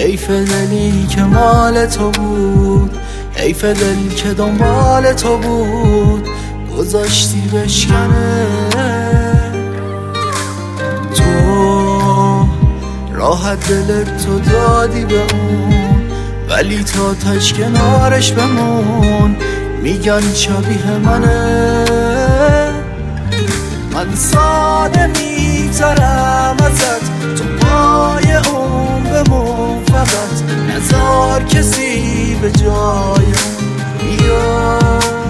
حیف دلی که مال تو بود، حیف دل که دنبال تو بود، گذاشتی بشکنه. تو راحت دلت تو دادی به اون، ولی تا تاش کنارش بمون. میگن شبیه منه، من ساده میگذرم ازت، تو پای اون بمون فقط. نذار کسی به جای اون بیاد.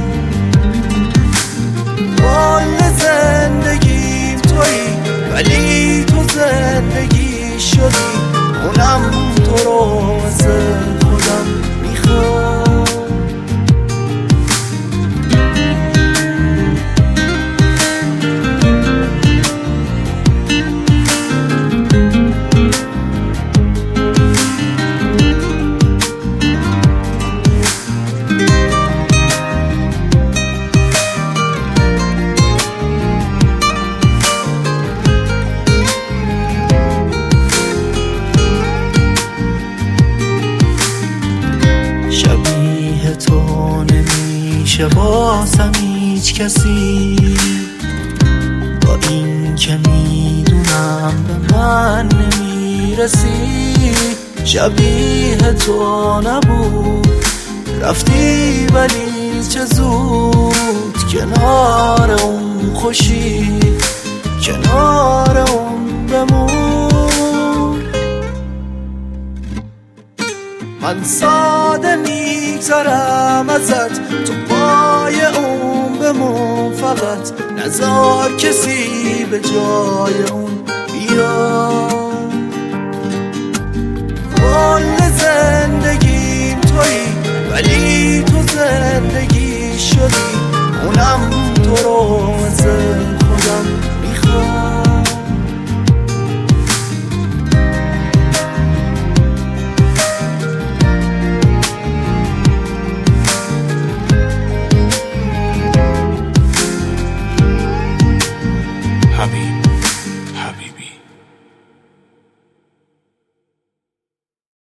کل زندگیم تویی، ولی تو زندگی شدی. اونم تو رو واسه خودم میخوام. شبیه تو نمیشه واسم هیچ کسی، با این که میدونم به من نمیرسی. شبیه تو نبود، رفتی ولی چه زود. کنار اون خوشی، کنار اون بمون. من ساده میگذرم ازت، تو پای اون بمون فقط. نذار کسی به جای اون بیاد. کل زندگیم تویی، ولی تو زندگی شدی.